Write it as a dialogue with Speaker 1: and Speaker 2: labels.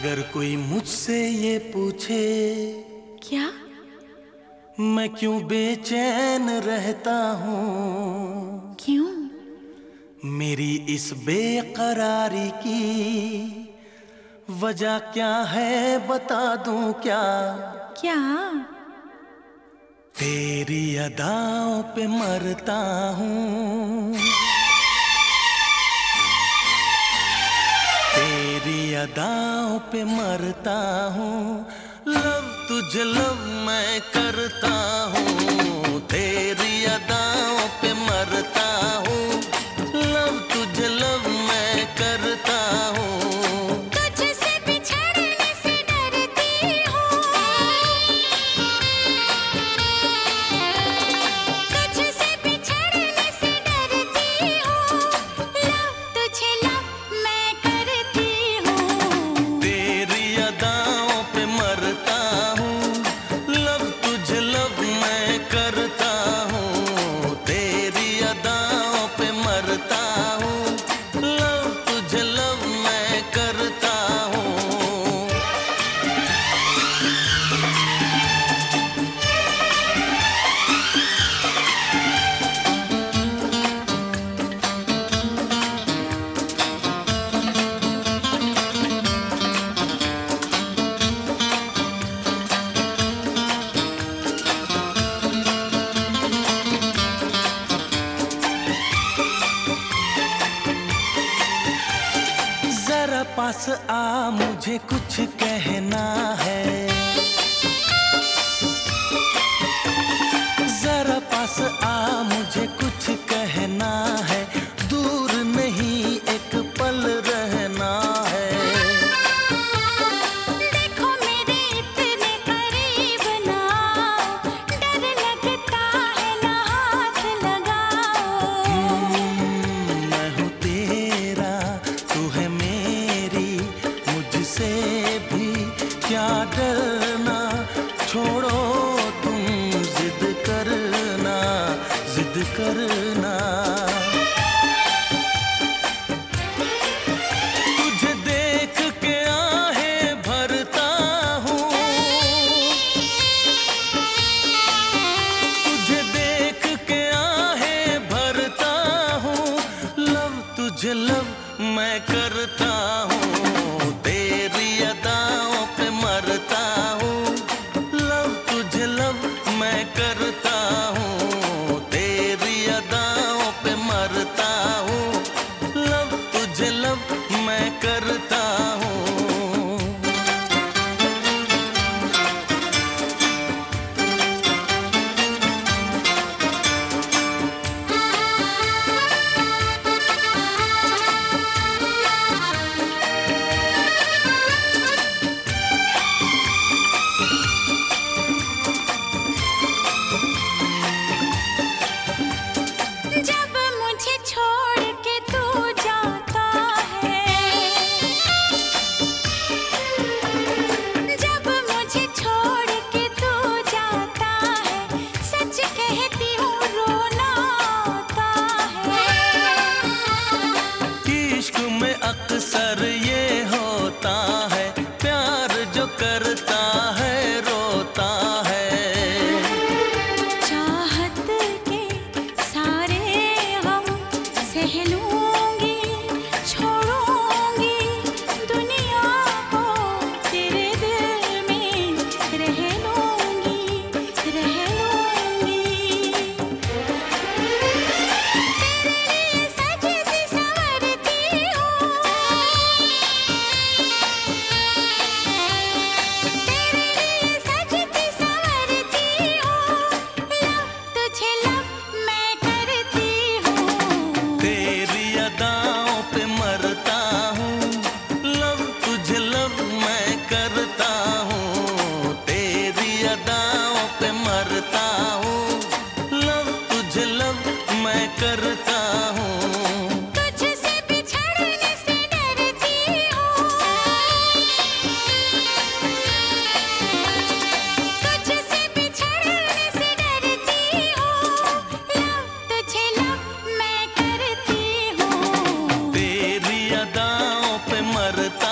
Speaker 1: अगर कोई मुझसे ये पूछे
Speaker 2: क्या
Speaker 1: मैं क्यों बेचैन रहता हूँ,
Speaker 2: क्यों
Speaker 1: मेरी इस बेकरारी की वजह क्या है बता दूं क्या?
Speaker 2: क्या
Speaker 1: तेरी अदाओं पे मरता हूँ, तेरी अदाओं पे मरता हूँ। लव तुझे लव मैं करता हूँ, तेरी अदाओं पे मरता हूँ। लव तुझे लव मैं करता हूँ।
Speaker 2: तुझसे बिछड़ने से डरती हूँ, तुझसे बिछड़ने से डरती हूँ। लव तुझे लव मैं करती हूँ,
Speaker 1: तेरी अदाओं पे मरता हूँ। लव तुझे लव मैं करता हूँ, तेरी अदाओं पे मरता हूँ। लव तुझे लव मैं करता हूँ। जरा पास आ मुझे कुछ कहना है, जरा पास आ मुझे कुछ कहना है। दूर नहीं एक पल रहना है।
Speaker 2: देखो मेरे इतने करीब ना, डर लगता है ना हाथ लगाओ।
Speaker 1: मैं हूँ तेरा तू है मेरी, मुझसे भी क्या डरना। छोड़ो तुम जिद करना, जिद करना। तुझे देख के आहें भरता हूँ, तुझे देख के आहें भरता हूँ। लव तुझे लव मैं करता हूँ, तेरी अदाओं पे मरता हूँ। लव तुझे लव मैं करता हूँ, तेरी अदाओं पे मरता हूँ। लव तुझे लव मैं करता हूँ।
Speaker 2: जब मुझे छोड़ के तू जाता है, जब मुझे छोड़ के तू जाता है, सच कहती हूँ रोना आता है।
Speaker 1: इश्क में अक्सर ये होता है, प्यार जो करता है रोता है।
Speaker 2: चाहत के सारे गम सह लूंगी, छोड़ूंगी दुनिया को, तेरे दिल में रह लूंगी, रह लूंगी। तेरे लिए सजती संवरती हूँ, तेरे लिए सजती संवरती हूँ। लव तुझे लव मैं करती हूँ,
Speaker 1: तेरी अदाओं पे मरता हूँ। लव तुझे लव मैं करता हूँ, तेरी अदाओं पे मरता हूँ। लव तुझे लव मैं करता हूँ।
Speaker 2: तुझसे बिछड़ने से डरती हूँ, तुझसे बिछड़ने से डरती हूँ। लव तुझे लव मैं करती हूँ,
Speaker 1: तेरी अदाओं पे मरता